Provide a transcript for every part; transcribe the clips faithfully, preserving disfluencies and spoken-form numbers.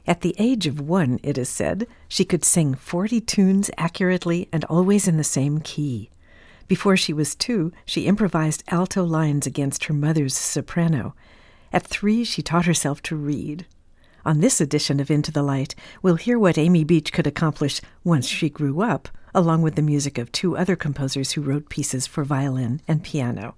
At the age of one, it is said, she could sing forty tunes accurately and always in the same key. Before she was two, she improvised alto lines against her mother's soprano. At three, she taught herself to read. On this edition of Into the Light, we'll hear what Amy Beach could accomplish once she grew up, along with the music of two other composers who wrote pieces for violin and piano.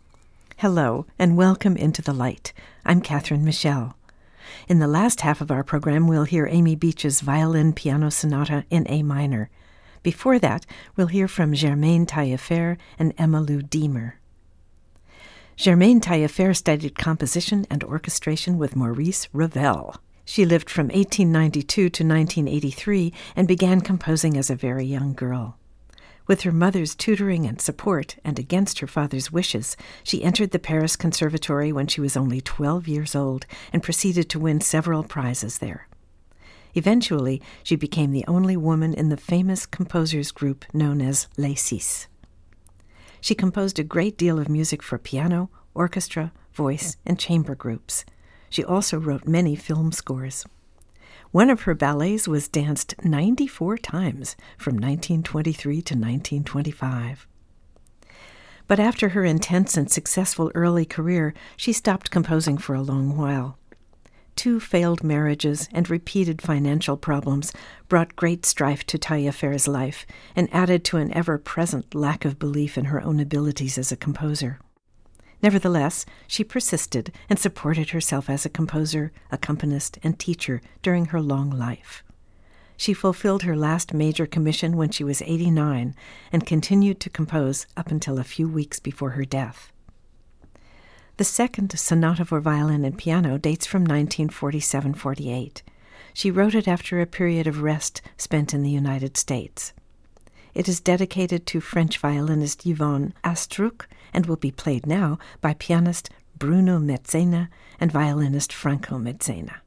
Hello, and welcome into the Light. I'm Catherine Michelle. In the last half of our program, we'll hear Amy Beach's Violin-Piano Sonata in A minor. Before that, we'll hear from Germaine Taillefer and Emma-Lou Deemer. Germaine Taillefer studied composition and orchestration with Maurice Ravel. She lived from eighteen ninety-two to nineteen eighty-three and began composing as a very young girl. With her mother's tutoring and support, and against her father's wishes, she entered the Paris Conservatory when she was only twelve years old and proceeded to win several prizes there. Eventually, she became the only woman in the famous composers group known as Les Six. She composed a great deal of music for piano, orchestra, voice, and chamber groups. She also wrote many film scores. One of her ballets was danced ninety-four times from nineteen twenty-three to nineteen twenty-five. But after her intense and successful early career, she stopped composing for a long while. Two failed marriages and repeated financial problems brought great strife to Taillefer's life and added to an ever-present lack of belief in her own abilities as a composer. Nevertheless, she persisted and supported herself as a composer, accompanist, and teacher during her long life. She fulfilled her last major commission when she was eighty-nine and continued to compose up until a few weeks before her death. The second sonata for violin and piano dates from nineteen forty-seven forty-eight. She wrote it after a period of rest spent in the United States. It is dedicated to French violinist Yvonne Astruc and will be played now by pianist Bruno Mezzena and violinist Franco Mezzena.